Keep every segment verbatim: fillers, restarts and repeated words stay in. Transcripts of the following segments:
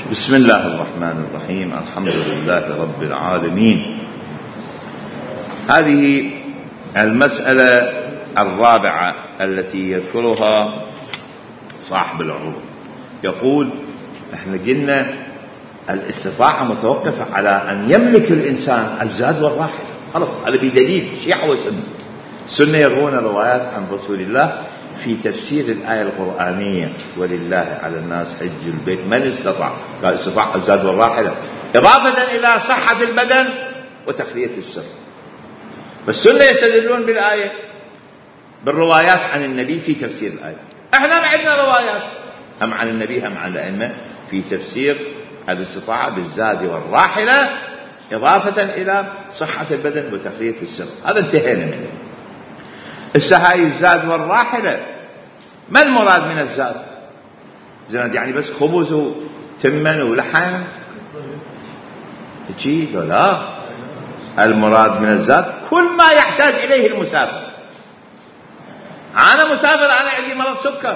بسم الله الرحمن الرحيم. الحمد لله رب العالمين. هذه المسألة الرابعة التي يذكرها صاحب العروض، يقول احنا قلنا الاستطاعة متوقفة على أن يملك الإنسان الزاد والراحلة، خلاص هذا بدليل شيعة وسنة. السنة يروون روايات عن رسول الله في تفسير الآية القرآنية ولله على الناس حج البيت من استطاع، قال استطاع الزاد والراحلة إضافة إلى صحة البدن وتخلية السر. فالسنة يستدلون بالآية بالروايات عن النبي في تفسير الآية. احنا ما عندنا روايات هم عن النبي هم عن الأئمة في تفسير الاستطاعة بالزاد والراحلة إضافة إلى صحة البدن وتخلية السر. هذا انتهينا منه. السهاي الزاد والراحلة، ما المراد من الزاد؟ زاد يعني بس خبز وتمن ولحم تجي؟ لا، المراد من الزاد كل ما يحتاج إليه المسافر. أنا مسافر، أنا عندي مرض سكر،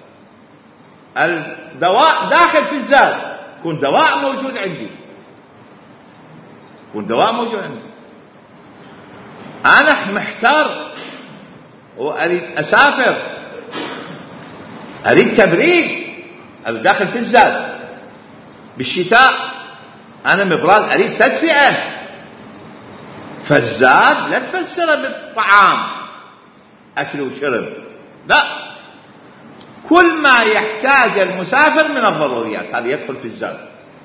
الدواء داخل في الزاد، يكون دواء موجود عندي، يكون دواء موجود عندي. أنا محتار وأريد أسافر، أريد تبريد، هذا داخل في الزاد. بالشتاء أنا مبرد أريد تدفئة، فالزاد لا تفسره بالطعام أكل وشرب، لا، كل ما يحتاج المسافر من الضروريات هذا يدخل في الزاد.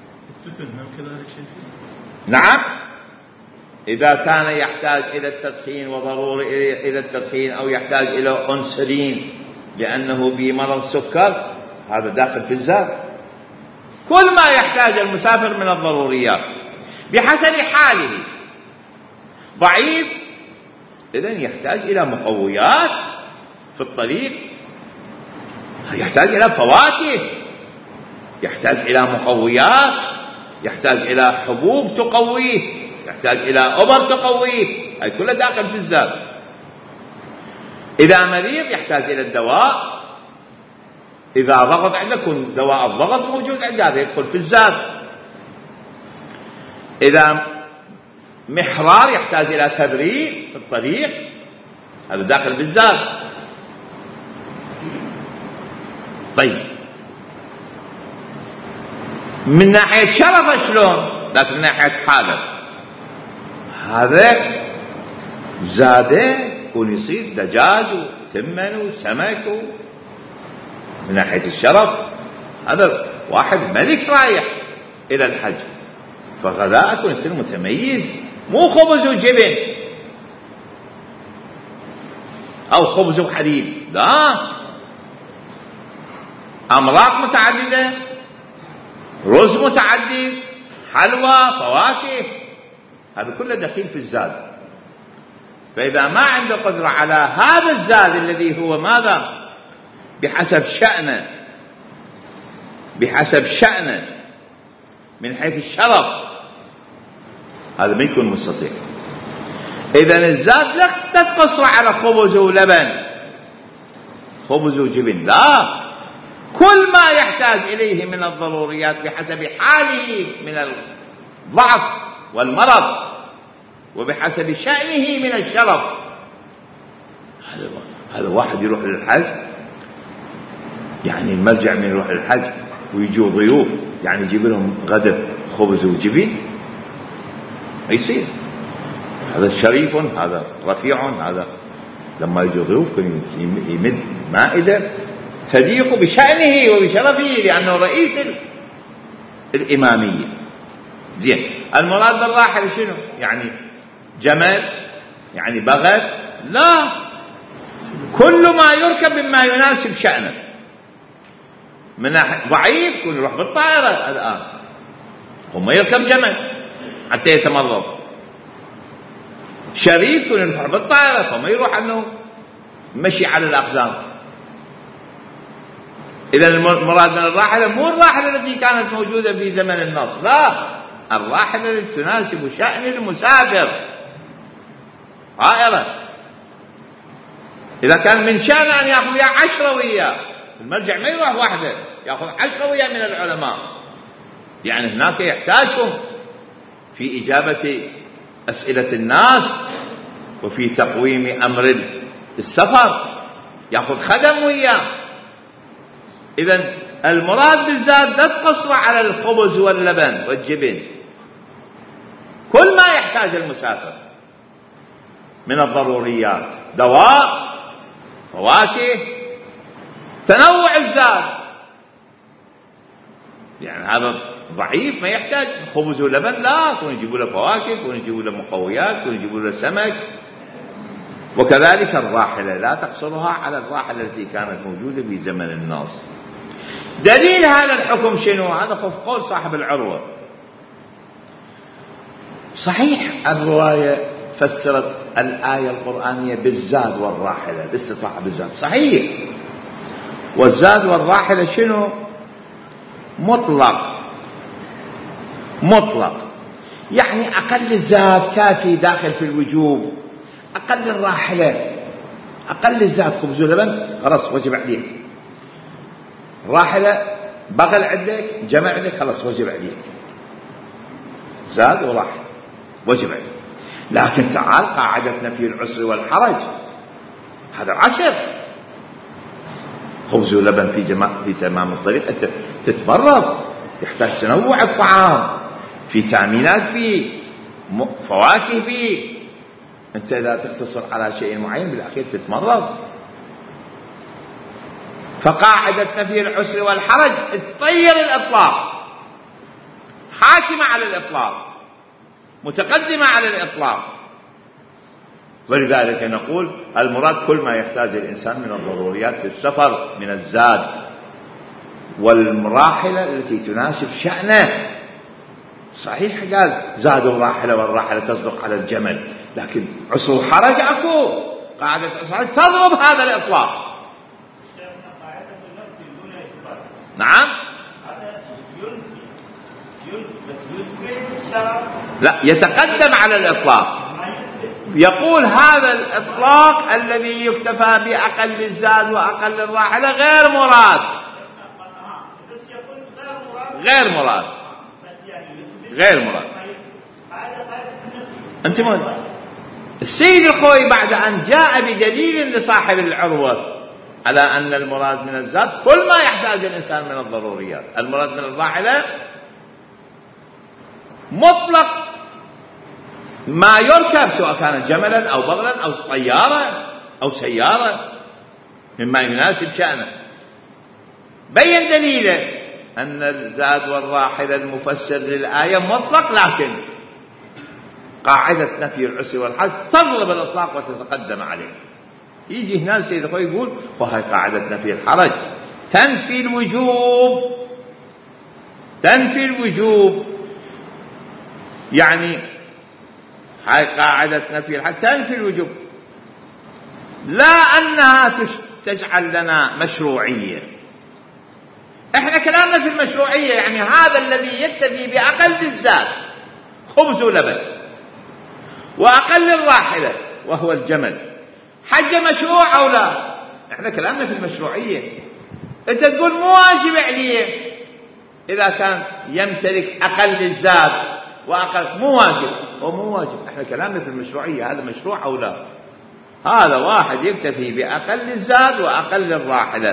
نعم، إذا كان يحتاج إلى التدخين وضروري إلى التدخين أو يحتاج إلى أنسولين لأنه بمرض سكر، هذا داخل في الزاد. كل ما يحتاج المسافر من الضروريات بحسب حاله. ضعيف إذن يحتاج إلى مقويات في الطريق، يحتاج إلى فواكه، يحتاج إلى مقويات، يحتاج إلى حبوب تقويه، يحتاج إلى أبر تقويه، هذه كلها داخل في الزاد. إذا مريض يحتاج إلى الدواء، إذا ضغط عندكم دواء الضغط موجود عنده، هذا يدخل في الزاد. إذا محرار يحتاج إلى تبريد في الطريق، هذا داخل في الزاد. طيب، من ناحية شرف شلون؟ لكن من ناحية حاله هذا زاده يكون يصير دجاج وتمن وسمك. من ناحية الشرف هذا واحد ملك رايح إلى الحج، فغذاء يكون يصير متميز، مو خبز وجبن أو خبز وحليب، لا، أمراق متعددة، رز متعدد، حلوى، فواكه، هذا كله دخيل في الزاد. فإذا ما عنده قدرة على هذا الزاد الذي هو ماذا؟ بحسب شأنه، بحسب شأنه من حيث الشرف، هذا ما يكون مستطيع. إذن الزاد لا تقتصر على خبز ولبن، خبز وجبن، لا، كل ما يحتاج إليه من الضروريات بحسب حاله من الضعف والمرض وبحسب شأنه من الشرف. هذا واحد يروح للحج، يعني المرجع من يروح للحج ويجوا ضيوف، يعني يجيب لهم غدا خبز وجبين، ما يصير. هذا شريف، هذا رفيع، هذا لما يجوا ضيوف يمد مائدة تليق بشأنه وبشرفه لأنه رئيس الإمامية. زين، المراد بالراحل شنو؟ يعني جمل، يعني بغل، لا، كل ما يركب مما يناسب شأنه. من ضعيف يكون يروح بالطائرة الآن، وما يركب جمل حتى يتمرض. شريف يكون يروح بالطائرة فما يروح أنه مشي على الأقدام. إذا المراد من الراحلة مو الراحلة التي كانت موجودة في زمن النصر، لا، الراحلة التي تناسب شأن المسافر، طائرة. إذا كان من شأن أن يأخذ وياه عشرة وياه، المرجع ما يروح واحدة، يأخذ عشرة وياه من العلماء، يعني هناك يحتاجهم في إجابة أسئلة الناس وفي تقويم أمر السفر، يأخذ خدم وياه. إذن المراد بالزاد لا تقصر على الخبز واللبن والجبن، كل ما يحتاج المسافر من الضروريات، دواء، فواكه، تنوع الزاد. يعني هذا ضعيف ما يحتاج خبز ولبن، لا، كون يجيبوا له فواكه، كون يجيبوا له مقويات، كون يجيبوا له سمك. وكذلك الراحلة لا تقصرها على الراحلة التي كانت موجودة في زمن الناس. دليل هذا الحكم شنو؟ هذا خف قول صاحب العروة. صحيح الرواية فسرت الآية القرآنية بالزاد والراحلة، بالاستطاعة بالزاد، صحيح. والزاد والراحلة شنو؟ مطلق، مطلق، يعني أقل الزاد كافي داخل في الوجوب، أقل الراحلة، أقل الزاد خبز ولبن خلاص وجب عليك، راحلة بغل عندك، جمع عندك، خلاص وجب عليك، زاد وراحلة وجب عليك. لكن تعال قاعدة نفي العسر والحرج، هذا عشر، خبز ولبن في جماعة في تمام الطريق، أنت تتمرض، يحتاج تنوع الطعام، في تأمينات فيه، فواكه فيه، أنت إذا تقتصر على شيء معين بالأخير تتمرض. فقاعدة نفي العسر والحرج تطير الإطلاق، حاكمة على الإطلاق، متقدمة على الإطلاق. ولذلك نقول المراد كل ما يحتاج الإنسان من الضروريات في السفر من الزاد، والمراحلة التي تناسب شأنه. صحيح قال زاد الراحلة والراحلة تصدق على الجمل، لكن عسر وحرج أكو، قاعدة عسر تضرب هذا الإطلاق. نعم، لا، يتقدم على الإطلاق. يقول هذا الإطلاق الذي يكتفى بأقل الزاد وأقل الراحلة غير مراد، غير مراد، غير مراد. أنت مو السيد الخوي بعد أن جاء بدليل لصاحب العروة على أن المراد من الزاد كل ما يحتاج الإنسان من الضروريات، المراد من الراحلة مطلق ما يركب، سواء كان جملا أو بغلا أو طيارة أو سيارة، مما يناسب شأنه. بين دليله أن الزاد والراحلة المفسر للآية مطلق، لكن قاعدة نفي العسر والحرج تضرب الإطلاق وتتقدم عليه. يجي هنا السيد أخوي يقول وهي قاعدة نفي الحرج تنفي الوجوب، تنفي الوجوب، يعني هاي قاعدة نفي الحرج تنفي الوجوب، لا أنها تجعل لنا مشروعية. احنا كلامنا في المشروعية، يعني هذا الذي يكتفي بأقل الزاد خبز ولبن وأقل الراحلة وهو الجمل، حج مشروع أو لا؟ احنا كلامنا في المشروعية. انت تقول مو واجب عليه إذا كان يمتلك أقل الزاد وأقل، مو واجب، هو مو واجب. احنا كلامنا في المشروعية، هذا مشروع أو لا؟ هذا واحد يكتفي بأقل الزاد وأقل الراحلة،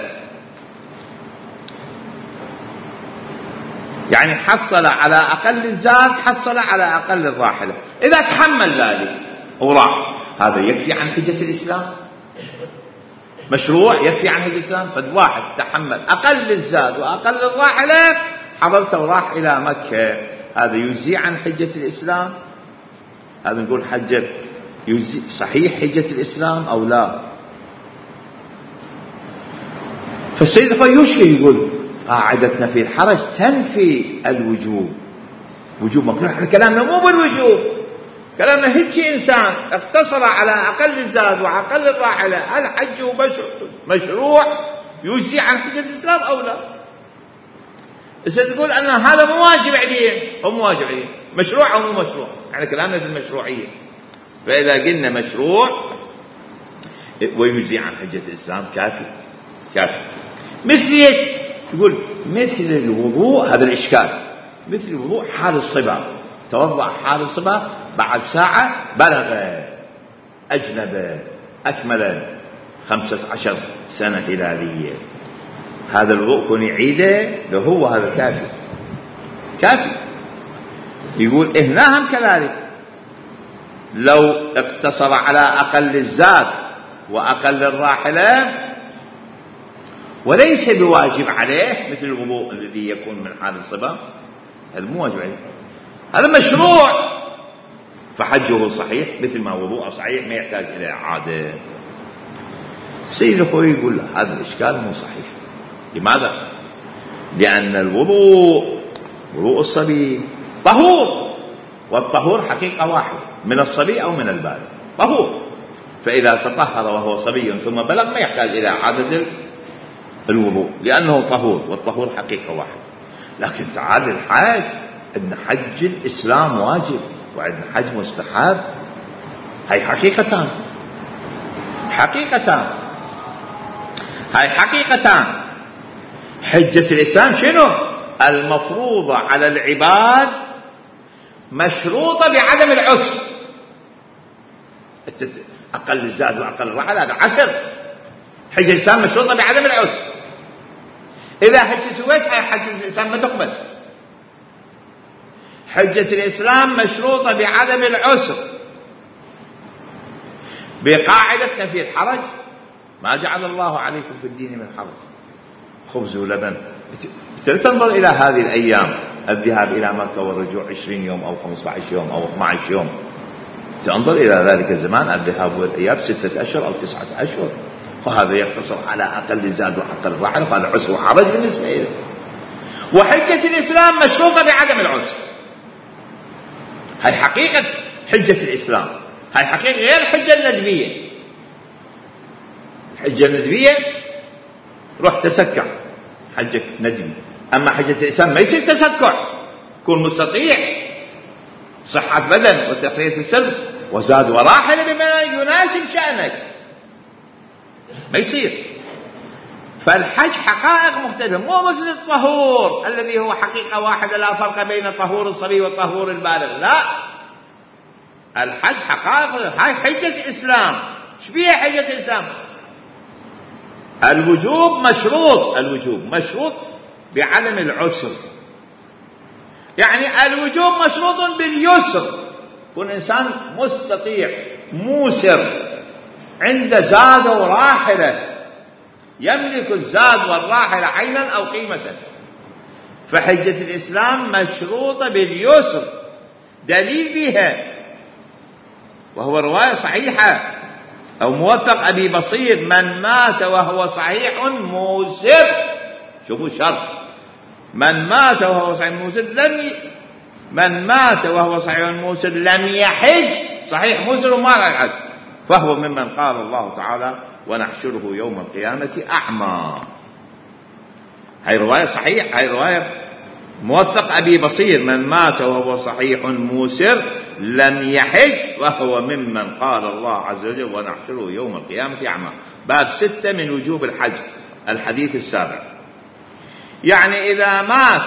يعني حصل على أقل الزاد، حصل على أقل الراحلة. إذا تحمل ذلك وراح، هذا يكفي عن حجة الإسلام، مشروع يكفي عن حجة الإسلام. فواحد تحمل أقل الزاد وأقل الراحلة، حضرته وراح إلى مكة، هذا يجزي عن حجة الإسلام؟ هذا نقول حجة يجزي، صحيح حجة الإسلام أو لا؟ فالسيد فيوشي يقول قاعدة نفي الحرج تنفي الوجوب، وجوب مكروه. احنا كلامنا مو بالوجوب، كلامنا هيك إنسان اقتصر على أقل الزاد وأقل الراحلة، هل حجه مشروع يجزي عن حجة الإسلام أو لا؟ إذا تقول أن هذا مو واجب عليه، هو مو واجب عليه، مشروع أو مو مشروع، احنا كلامنا في المشروعية. فإذا قلنا مشروع ويجزي عن حجة الإسلام كافي، كافي. مثل ايش؟ يقول مثل الوضوء، هذا الإشكال، مثل وضوء حال الصبا، توضأ حال الصبا بعد ساعة بلغ أجنب أكمل خمسة عشر سنة هلالية، هذا الوضوء كن يعيده لو هو هذا كافي كافي. يقول هنا هم كذلك، لو اقتصر على أقل الزاد وأقل الراحلة وليس بواجب عليه مثل الوضوء الذي يكون من حال الصبا، هذا مو واجب عليه، هذا مشروع، فحجه صحيح مثل ما وضوءه صحيح ما يحتاج إلى إعادة. السيد الخوي يقول هذا الإشكال مو صحيح. لماذا؟ لأن الوضوء وضوء الصبي طهور، والطهور حقيقة واحدة من الصبي أو من البالغ طهور، فإذا تطهر وهو صبي ثم بلغ ما يحتاج إلى إعادة الوضوء لأنه طهور، والطهور حقيقة واحدة. لكن تعال الحج، عندنا حج الإسلام واجب وعندنا حج مستحب، هاي حقيقتان حقيقتان هاي حقيقتان. حجة الإسلام شنو؟ المفروضة على العباد مشروطة بعدم العسر، أقل الزاد وأقل الرحل هذا عسر، حجة الإسلام مشروطة بعدم العسر. إذا حجة سويت هاي حجة الإسلام ما تقبل. حجة الإسلام مشروطة بعدم العسر بقاعدة نفي الحرج، ما جعل الله عليكم في الدين من حرج، خبز ولبن. تنظر إلى هذه الأيام، الذهاب إلى مكة والرجوع عشرين يوم أو خمسة عشر يوم أو اثنا عشر يوم، تنظر إلى ذلك الزمان الذهاب والإياب ستة أشهر أو تسعة أشهر، وهذا يقتصر على أقل الزاد وأقل الرحل، وهذا عسر وحرج بالنسبة إليه. وحجة الإسلام مشروطة بعدم العسر، هاي حقيقة حجة الإسلام، هاي حقيقة غير الحجة الندبية. الحجة الندبية روح تسكع، حجك ندبي. أما حجة الإسلام ما يصير تسكع، كون مستطيع، صحة بدن وتقوية السلب وزاد وراحل بما يناسب شأنك، ما يصير. فالحج حقائق مختلفة، مو مثل الطهور الذي هو حقيقة واحدة لا فرق بين طهور الصبي وطهور البالغ، لا، الحج حقائق. هاي حجة الإسلام، ايش بيها حجة الإسلام؟ الوجوب مشروط، الوجوب مشروط بعدم العسر، يعني الوجوب مشروط باليسر، كل إنسان مستطيع موسر عند زاد وراحلة، يملك الزاد والراحلة عينا أو قيمة. فحجة الإسلام مشروطة باليسر، دليل بها وهو رواية صحيحة أو موثق أبي بصير: من مات وهو صحيح موسر، شوفوا شرط، من مات وهو صحيح موسر لم ي... من مات وهو صحيح موسر لم يحج، صحيح موسر وما يحج، فهو ممن قال الله تعالى: ونحشره يوم القيامة أعمى. هاي رواية صحيح، هاي رواية موثق أبي بصير: من مات وهو صحيح موسر لم يحج وهو ممن قال الله عز وجل: ونحشره يوم القيامة أعمى. باب ستة من وجوب الحج، الحديث السابع. يعني إذا مات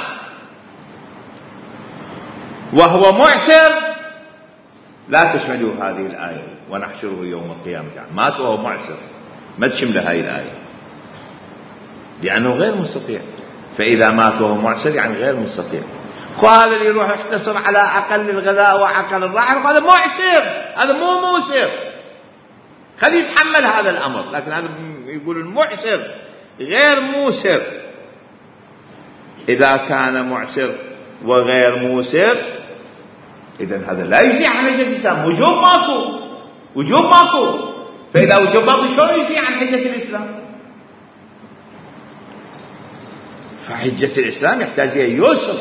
وهو معسر لا تشمله هذه الآية ونحشره يوم القيامة أعمى. مات وهو معسر ما تشمله هذه الآية لأنه غير مستطيع، فإذا مات وهو معسر يعني غير مستطيع. وهذا اللي يروح يختصر على أقل الغذاء وأقل الراحل، هذا معسر، هذا مو موسر، خليه يتحمل هذا الأمر. لكن هذا يقول المعسر غير موسر. إذا كان معسر وغير موسر إذن هذا لا يجزي عن حجة الإسلام، وجوب ماكو، وجوب ماكو. فإذا وجوب ماكو شلون يجزي عن حجة الإسلام؟ فحجة الإسلام يحتاج بها يسر.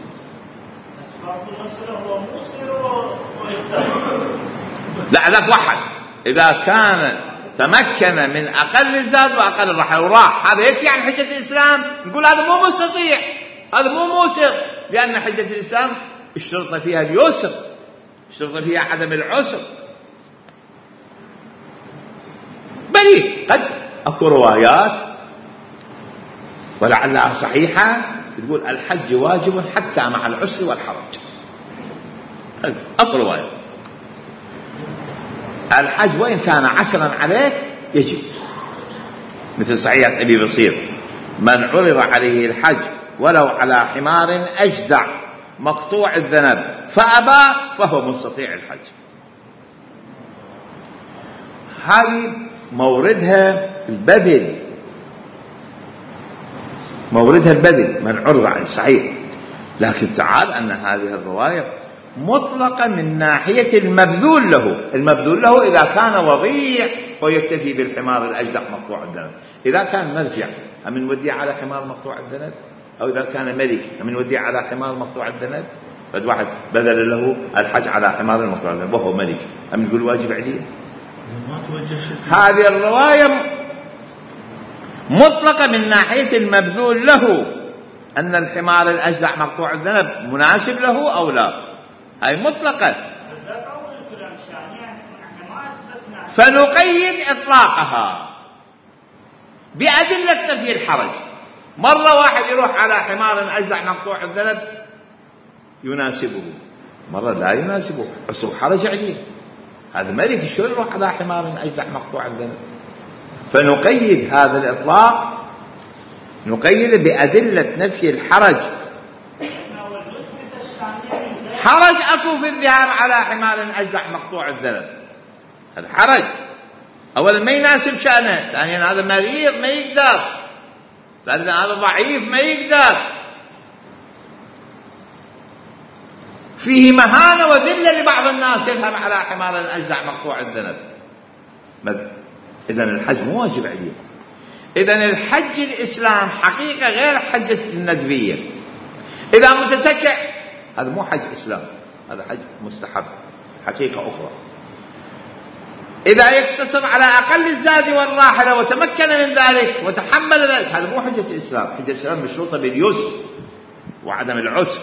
لا، ذاك واحد إذا كان تمكن من أقل الزاد وأقل الرحل وراح، هذا يكفي عن حجة الإسلام. نقول هذا مو مستطيع، هذا مو موسر، لأن حجة الإسلام اشترط فيها اليسر، اشترط فيها عدم العسر. بل قد أكو روايات ولعلها صحيحة تقول الحج واجب حتى مع العسر والحرج. أقل رواية الحج وإن كان عسرا عليك يجب، مثل صحيح أبي بصير من عرض عليه الحج ولو على حمار أجدع مقطوع الذنب فأبى فهو مستطيع الحج. هذه موردها البذل، موردها البذل من عرض عليه صحيح، لكن تعال أن هذه الرواية مطلقة من ناحية المبذول له. المبذول له إذا كان وضيع ويكتفي بالحمار الأجدع مقطوع الذنب. إذا كان مرجع أمن ودي على حمار مقطوع الذنب، أو إذا كان ملك أمن ودي على حمار مقطوع الذنب، فد واحد بذل له الحج على حمار مقطوع الذنب وهو ملك أمن يقول واجب عليه. هذه الرواية مطلقة من ناحية المبذول له، أن الحمار الأجدع مقطوع الذنب مناسب له أو لا، هاي مطلقة. فنقيد إطلاقها بأدلة نفي الحرج. مرة واحد يروح على حمار أجدع مقطوع الذنب يناسبه، مرة لا يناسبه عسر حرج عليه، هذا ملك شو يروح على حمار أجدع مقطوع الذنب. فنقيد هذا الإطلاق نقيد بأدلة نفي الحرج. حرج أكو في الذهاب على حمار أجدع مقطوع الذنب، هذا حرج. أولا ما يناسب شأنه، ثانيا هذا مريض ما يقدر، ثالثا هذا ضعيف ما يقدر، فيه مهانة وذلة لبعض الناس يذهب على حمار أجدع مقطوع الذنب. إذن الحج مو واجب عليه. إذن الحج الإسلام حقيقة غير حجة الندبية. إذا متسكع هذا مو حج إسلام، هذا حج مستحب حقيقة أخرى. إذا يقتصر على أقل الزاد والراحلة وتمكن من ذلك وتحمل ذلك، هذا مو حجة الإسلام. حجة الإسلام مشروطة باليسر وعدم العسر،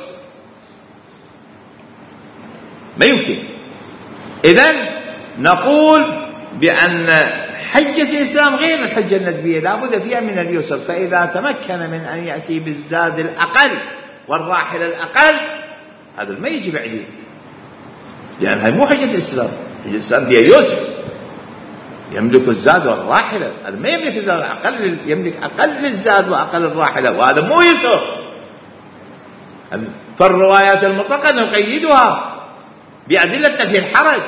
ما يمكن. إذن نقول بأن حجة الإسلام غير الحجة الندبية، لا بد فيها من اليسر. فإذا تمكن من أن يأتي بالزاد الأقل والراحلة الأقل هذا ما يجب عليه، لأن هذا مو حجة الإسلام. حجة الإسلام فيها يسر، يملك الزاد والراحلة، هذا ما يملك الزاد أقل، يملك أقل الزاد وأقل الراحلة، وهذا مو يسر. فالروايات المطلقة نقيدها بأدلة نفي الحرج.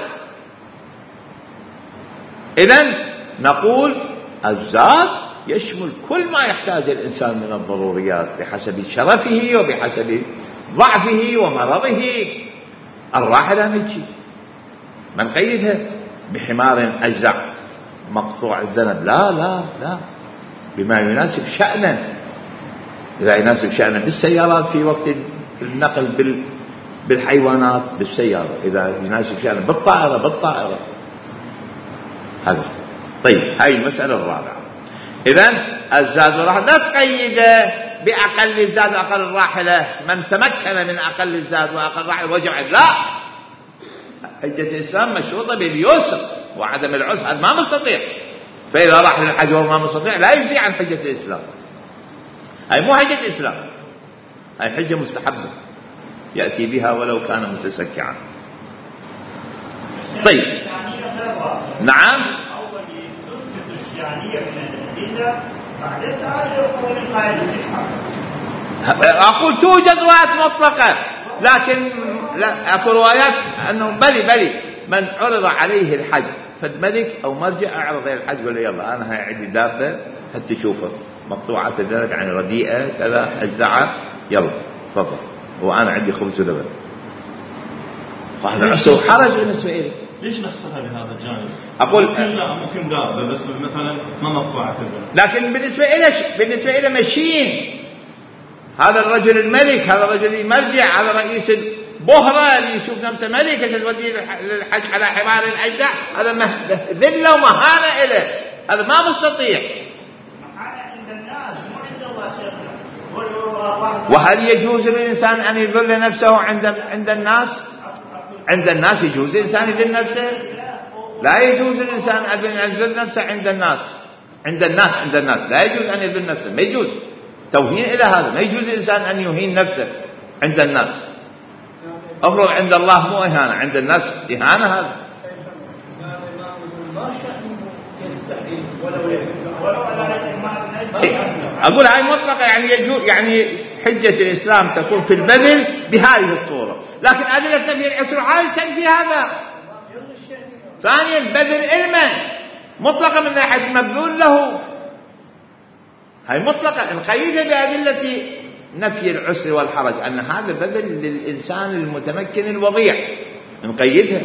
إذن نقول الزاد يشمل كل ما يحتاج الإنسان من الضروريات بحسب شرفه وبحسب ضعفه ومرضه. الراحلة من شيء ما نقيدها بحمار أجدع مقطوع الذنب، لا لا لا، بما يناسب شأنه. إذا يناسب شأنه بالسيارات في وقت النقل بالحيوانات بالسيارة، إذا يناسب شأنه بالطائرة بالطائرة، هذا. طيب هاي المسألة الرابعة. إذن الزاد والراحلة لا تقيده بأقل الزاد وأقل الراحلة، من تمكن من أقل الزاد وأقل الراحلة وجب عليه، لا. حجة الإسلام مشروطة باليسر وعدم العسر، ما مستطيع. فإذا راح للحج وهو ما مستطيع لا يجزي عن حجة الإسلام. هاي مو حجة الإسلام، هاي حجة مستحبة يأتي بها ولو كان متسكعا. طيب نعم. أول يثبت الشانية من الأدلة بعد التعرف أقول توجد روايات مطلقة، لكن لا أكو روايات أنه بلي بلي من عرض عليه الحج فالملك أو مرجع أعرض عليه الحج ولا يلا أنا هاي عندي دابة حتى تشوفه مقطوعة الذنب يعني رديئة كذا أجزعة، يلا تفضل وأنا عندي خبز ولبن. فهذا عسر وحرج بالنسبة إلي. ليش نفسها بهذا الجانب؟ أقول ممكن لا ممكن دابة بس مثلا ما مقطوعة الذنب، لكن بالنسبة إلى بالنسبة إلى مشين هذا الرجل الملك، هذا الرجل المرجع، هذا رئيس البهرة اللي يشوف نفسه ملك توديه للحج على حمار الأجدع، هذا ذلة ومهانة إله، هذا ما مستطيع. وهل يجوز للإنسان أن يذل نفسه عند عند الناس؟ عند الناس يجوز الإنسان يذل نفسه؟ لا يجوز الإنسان أن يذل نفسه عند الناس. عند الناس عند الناس لا يجوز أن يذل نفسه، ما يجوز. توهين إلى هذا. ما يجوز الإنسان أن يهين نفسه عند الناس. أفرض عند الله مو إهانة، عند الناس إهانة. هذا أقول هاي مطلقة، يعني يجوز، يعني حجة الإسلام تكون في البذل بهذه الصورة، لكن أدلة نفي العسر حال تنفي هذا. ثانيا بذل علما مطلقة من ناحية المبذول له، هاي مطلقة نقيدها بأدلة نفي العسر والحرج، أن هذا بذل للإنسان المتمكن الوضيع، نقيدها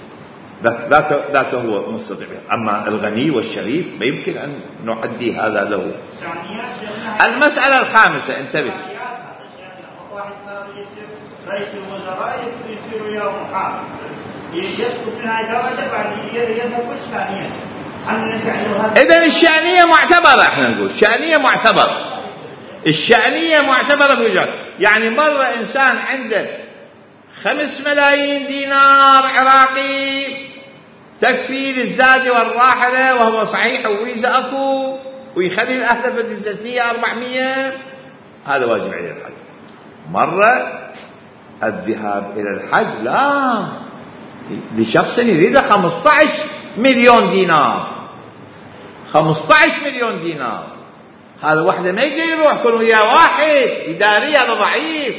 ذاك ذاك هو مستطيع. أما الغني والشريف ما يمكن أن نعدي هذا له. المسألة الخامسة، انتبه، واحد صار يصير رئيس الوزراء يصير وياه محامي يسقط من هاي درجة بعد يذهب كل ثانية. إذن الشأنية معتبرة، احنا نقول شأنية معتبرة. الشأنية معتبرة في وجهة، يعني مرة إنسان عنده خمس ملايين دينار عراقي تكفي للزاد والراحلة وهو صحيح وويزا أكو، ويخلي الأهل في الجنسية أربعمية، هذا واجب عليه الحج. مرة الذهاب إلى الحج لا، لشخص يريد خمسة عشر مليون دينار، خمسة عشر مليون دينار، هذا واحدة ما يقدر يروح، كل وياه واحد إداري، هذا ضعيف،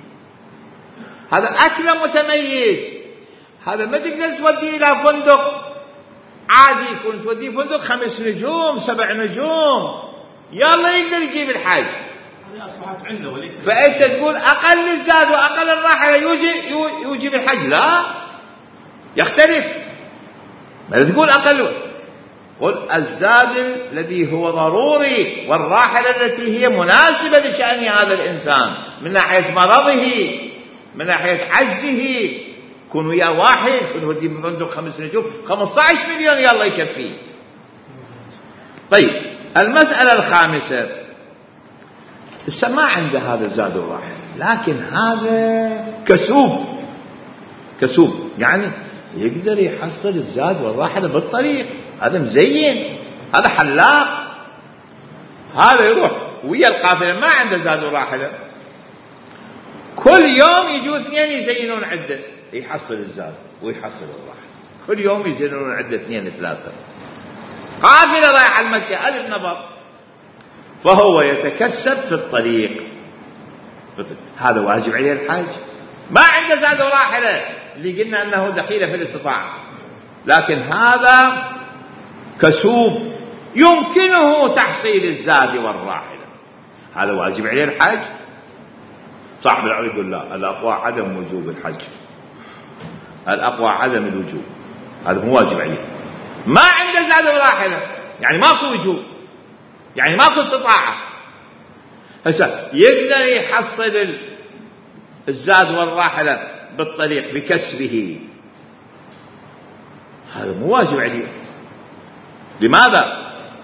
هذا أكله متميز، هذا ما تقدر توديه إلى فندق عادي، كنت توديه فندق خمس نجوم سبع نجوم يلا يقدر يجيب الحج. هذه أصبحت علة وليس. فأنت تقول أقل الزاد وأقل الراحلة يوجب الحج؟ لا، يختلف. ما تقول أقل، قل الزاد الذي هو ضروري والراحلة التي هي مناسبة لشأن هذا الإنسان من ناحية مرضه، من ناحية عجزه، كن ويا واحد، كن ودي بفندق خمس نجوم خمسة عشر مليون يلا يكفيه. طيب المسألة الخامسة، السماع عند هذا الزاد والراحلة، لكن هذا كسوب، كسوب يعني يقدر يحصل الزاد والراحلة بالطريق، هذا مزين، هذا حلاق، هذا يروح ويا القافلة ما عنده زاد وراحلة، كل يوم يجوا اثنين يزينون عدة، يحصل الزاد ويحصل الراحلة، كل يوم يزينون عدة اثنين ثلاثة، قافلة رايحة المكة ألف نفر، فهو يتكسب في الطريق، هذا واجب عليه الحج. ما عنده زاد وراحلة اللي قلنا أنه دخيلة في الاستطاعة، لكن هذا كسوب يمكنه تحصيل الزاد والراحلة، هذا واجب عليه الحج. صاحب العلم يقول لا، الأقوى عدم وجوب الحج، الأقوى عدم الوجوب، هذا مو واجب عليه. ما عنده زاد وراحلة يعني ماكو وجوب، يعني ماكو استطاعة، هسه يقدر يحصل الزاد والراحلة بالطريق بكسبه، هذا مو واجب عليه. لماذا؟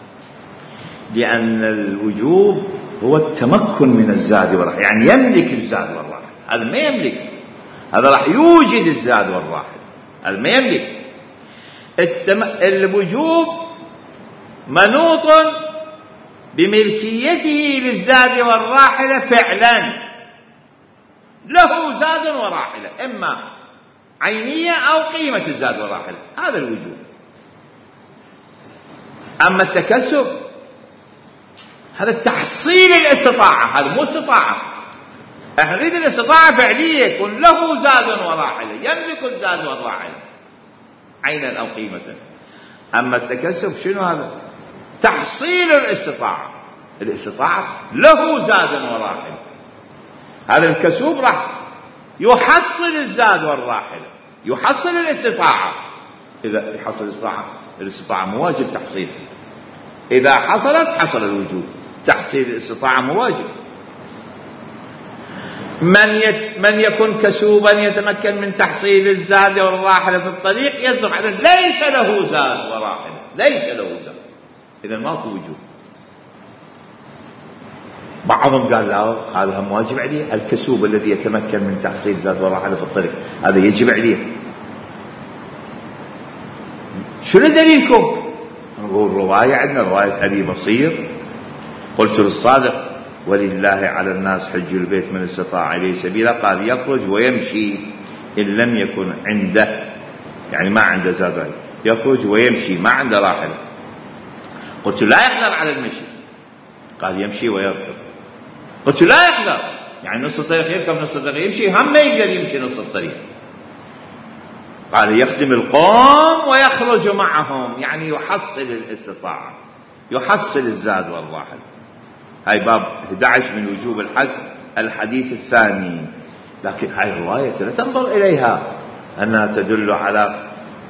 لأن الوجوب هو التمكن من الزاد والراحلة، يعني يملك الزاد والراحلة، هذا ما يملك، هذا راح يوجد الزاد والراحلة، هذا ما يملك. التم... الوجوب منوط بملكيته للزاد والراحلة فعلا، له زاد وراحلة، إما عينية أو قيمة الزاد والراحلة، هذا الوجوب. أما التكسب هذا تحصيل الاستطاعة، هذا مو استطاعة، احنا نريد الاستطاعة فعلية، يكون له زاد وراحلة، يملك الزاد والراحلة عينا أو قيمة. أما التكسب شنو هذا؟ تحصيل الاستطاعة، الاستطاعة له زاد وراحلة، هذا الكسوب راح يحصل الزاد والراحلة، يحصل الاستطاعة. إذا يحصل الاستطاعة، الاستطاعة مواجب تحصيل، إذا حصلت حصل الوجوب، تحصيل الاستطاعة مواجب. من يت من يكن كسوبا يتمكن من تحصيل الزاد والراحلة في الطريق يصدق عليه ليس له زاد وراحلة، ليس له زاد، إذا ماكو وجوب. بعضهم قال لا، هذا هم واجب عليه، الكسوب الذي يتمكن من تحصيل زاد وراحلة في الطريق هذا يجب عليه. شنو دليلكم؟ نقول رواية عندنا، رواية أبي بصير، قلت للصادق ولله على الناس حج البيت من استطاع إليه سبيلا، قال يخرج ويمشي إن لم يكن عنده، يعني ما عنده زاد، يخرج ويمشي ما عنده راحلة. قلت لا يقدر على المشي، قال يمشي ويركب. قلت لا يقدر، يعني نص الطريق يركب نص الطريق يمشي، هم ما يقدر يمشي نص الطريق. قال يخدم القوم ويخرج معهم، يعني يحصل الاستطاعة، يحصل الزاد والراحل. هاي باب أحد عشر من وجوب الحج، الحديث الثاني. لكن هاي الرواية لا تنظر إليها أنها تدل على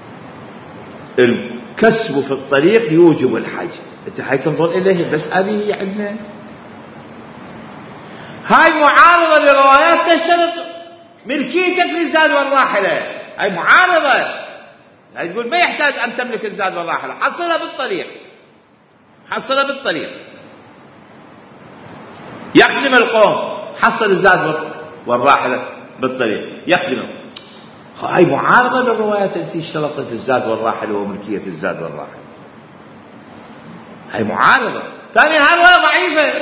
الكسب في الطريق يوجب الحج، أنت هاي تنظر إليه بس هذه عندنا. هاي معارضة لروايات تشترط ملكيتك للزاد والراحلة، هاي معارضة. هاي تقول ما يحتاج أن تملك الزاد والراحلة، حصلها بالطريق، حصلها بالطريق. يخدم القوم، حصل الزاد والراحلة بالطريق، يخدم. هاي معارضة للروايات التي اشترطت الزاد والراحلة وملكية الزاد والراحلة، هاي معارضة. ثانيا هاي رواية ضعيفة،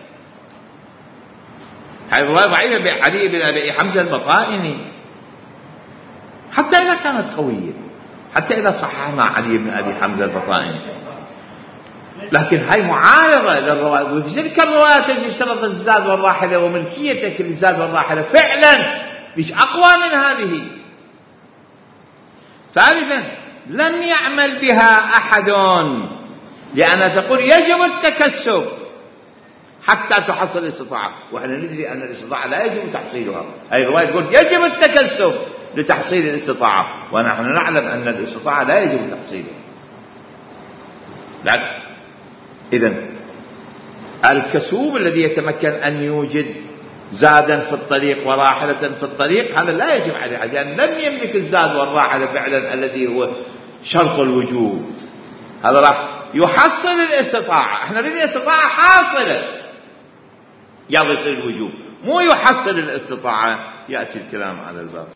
هاي رواية ضعيفة بعلي بن أبي حمزة البطائني، حتى إذا كانت قوية، حتى إذا صححنا علي بن أبي حمزة البطائني، لكن هاي معارضة للروايات. وتلك الروايات التي اشترطت الزاد والراحلة وملكيتك للزاد والراحلة فعلا مش أقوى من هذه. ثالثا لم يعمل بها أحد، لأن تقول يجب التكسب حتى تحصل الاستطاعة، وإحنا ندري أن الاستطاعة لا يجب تحصيلها. هاي الرواية تقول يجب التكسب لتحصيل الاستطاعة، ونحن نعلم أن الاستطاعة لا يجب تحصيلها. لكن إذن الكسوب الذي يتمكن أن يوجد زادا في الطريق وراحلة في الطريق، هذا لا يجب عليه، لأن لم يملك الزاد والراحلة فعلا الذي هو شرط الوجوب. هذا راح يحصل الاستطاعة، احنا نريد الاستطاعة حاصلة يصل الوجوب، مو يحصل الاستطاعة. يأتي الكلام على الباب.